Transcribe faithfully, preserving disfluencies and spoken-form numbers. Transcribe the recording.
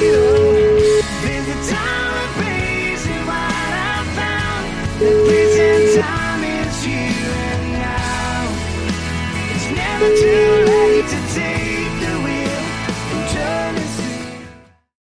There's a time and place in what I found. The place and time is here and now. It's never too